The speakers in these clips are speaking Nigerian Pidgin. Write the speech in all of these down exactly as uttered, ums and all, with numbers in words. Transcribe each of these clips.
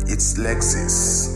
It's Lexus.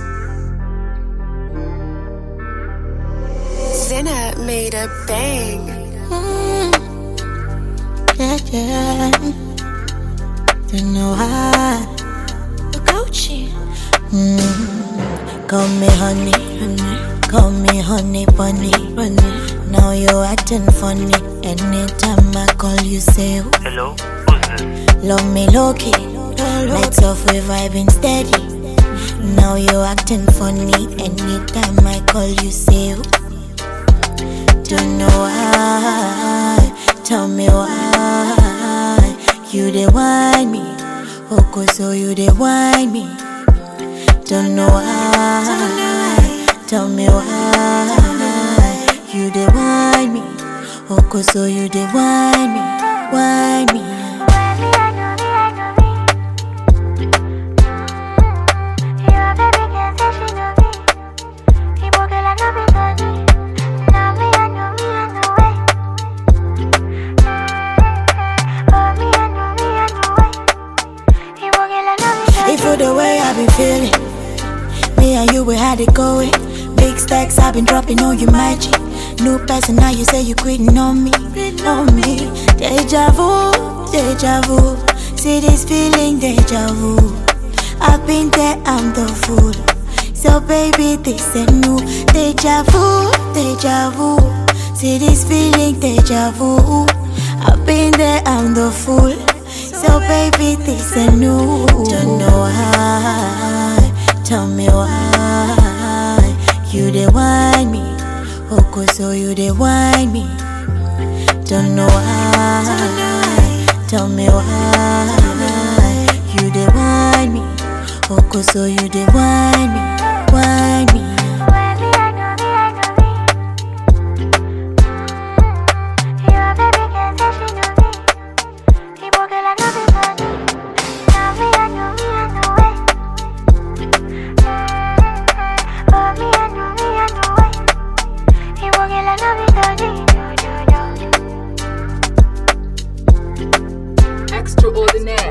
Zinna made a bang. Mm. Yeah, yeah. Don't know how. Gucci. Mm. Call me honey, honey. Call me honey bunny, bunny. Now you acting funny. Anytime I call you say who? Hello, who's this? Love me low key. Nights off we vibing steady. Now you acting funny. Anytime I call you say who? Don't know why. Tell me why. You dey whine me. Oko so you dey whine me. Don't know why. Tell me why. You dey whine me. Oko so you dey whine me. Whine me. If you the way I been feeling, me and you we had it going. Big stacks I've been dropping on your magic. New person now you say you quitting on me, on me. Deja vu, deja vu. See this feeling, deja vu. I've been there, I'm the fool. So baby, this ain't new. Deja vu, deja vu. See this feeling, deja vu. I've been there, I'm the fool. So baby, this ain't new. Don't know why. Tell me why. You dey whine me. Oko so you dey whine me. Don't know why. Tell me why. You dey whine me. Oko so you dey whine me. Whine me. Extraordinaire.